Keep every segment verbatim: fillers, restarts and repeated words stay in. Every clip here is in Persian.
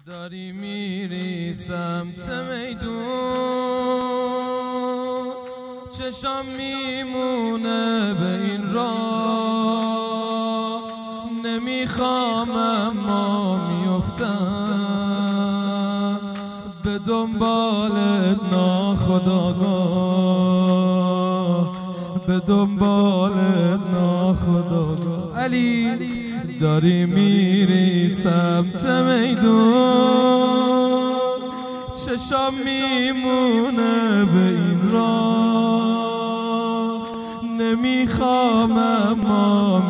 داری میری سمت میدون، چشام میمونه به این راه، نمیخوام اما میفتم به دنبالت ناخودآگاه، به دنبالت ناخودآگاه. علی داری میری سمت میدون، چشام میمونه به این راه، نمیخوام اما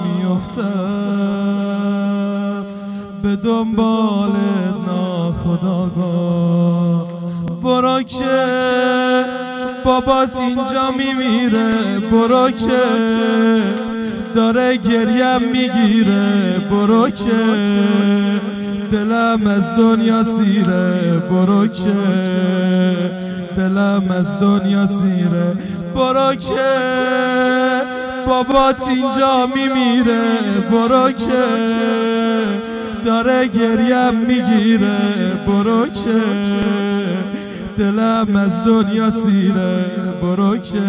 میفتم به دنبالت ناخودآگاه. برو که بابات اینجا میمیره، برو که داره گریم میگیره، برو که دلم از دنیا سیره، برو که دلم از دنیا سیره. برو که بابات اینجا میمیره، برو که داره گریم میگیره، برو که دلم از دنیا سیره، برو که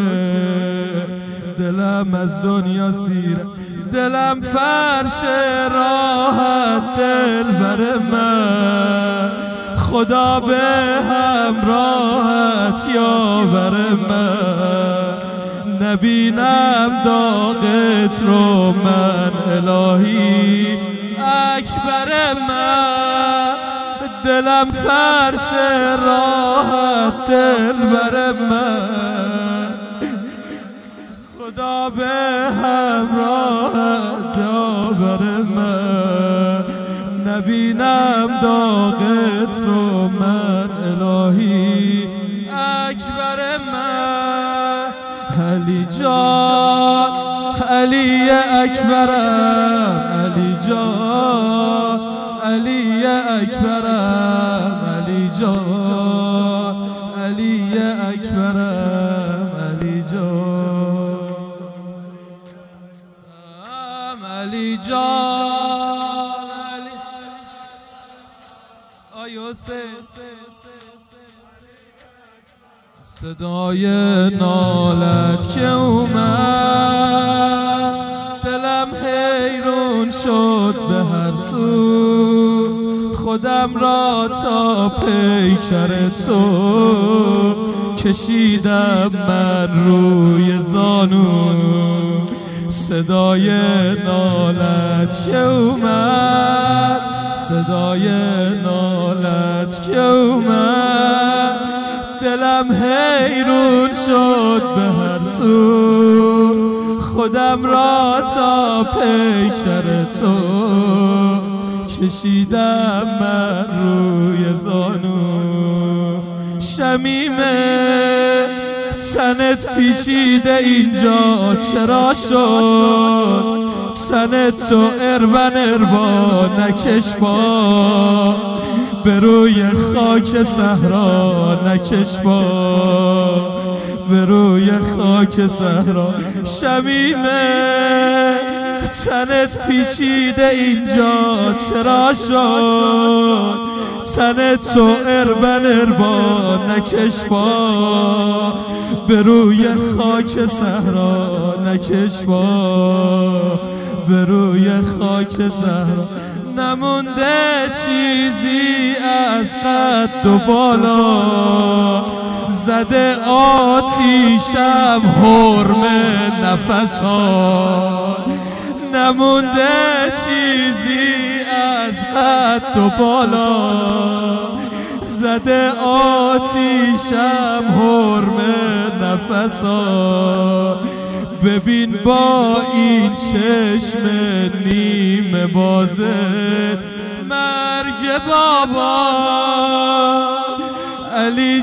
دلم از دنیا سیره. دلم فرش راحت دل بر من، خدا به همراحت یاور من، نبینم داغت رو من الهی اکبر من. دلم فرش راحت دل بر من، خدا به همراحت یاور من، نبینم داغت رو من الهی اکبر من. علی جان علی اکبرم، علی جان علی اکبرم، علی جان علی اکبرم، علی جان علی جان علی آیوسه. صدای نالت که اومد، دلم حیرون شد به هر سو، خودم را تا پیکر تو کشیدم من روی زانو. صدای نالت که اومد، صدای نالت که اومد، دلم حیرون شد به هر سو، خودم را تا پیکر تو کشیدم من روی زانو. شمیمه تنت پیچیده اینجا چرا شد، تنت تو اربن اربا نکش با، به روی خاک صحرا نکش با، به روی خاک صحرا. شمیمه تنت پیچیده اینجا چرا شد، تنت تو اربن اربا نکش با، به روی خاک صحرا نکش با، به روی خاک صحرا. نمونده چیزی از قد و بالا، زده آتیشم حرم نفس ها، نمونده چیزی از قد و بالا، زده آتیشم حرم نفس ها. ببین با این چشم نیمه بازه مرگ بابا. علی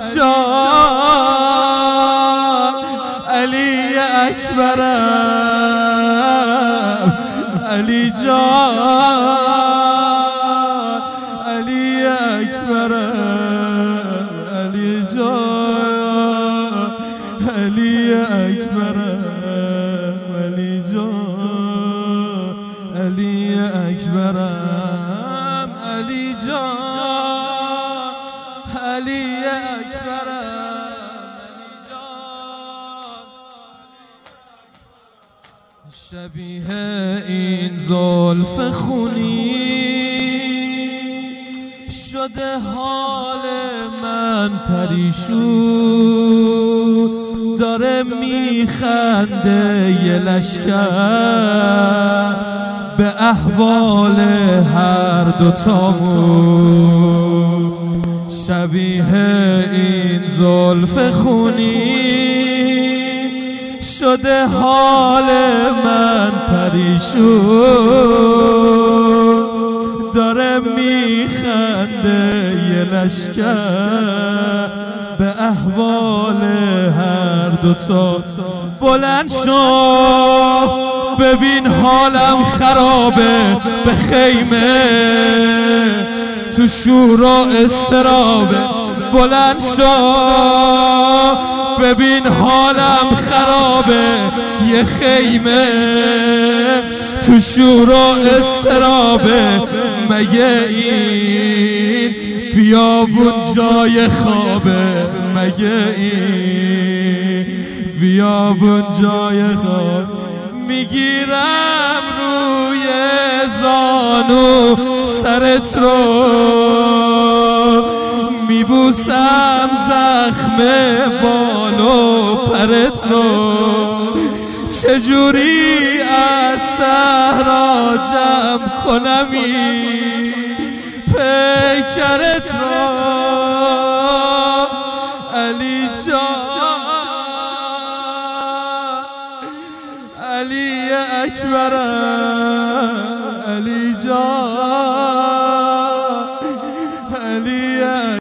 جان علی اکبرم، علی جان علی اکبرم، علی جان علی اکبرم، علی جان علی اکبرم، علی جان شبیه این زلف خونی شده حال من پریشون، داره میخنده یه لشکر به احوال هر دوتامون. شبیه این زلف خونی شده حال من پریشون، داره میخنده یه لشکر به احوال هر دوتا. بلند شو ببین حالم خرابه، به خیمه تو شور و استرابه. بلند شو ببین حالم خرابه، یه خیمه تو شور و استرابه. مگه این بیابون جای خوابه؟ مگه این بیابون جای خواب؟ میگیرم روی زانو سرت رو، میبوسم زخم بال و پرت رو. چجوری از صحرا جمع کنمی پیکرت رو؟ علی جان، علی اکبرم، علی جان، علی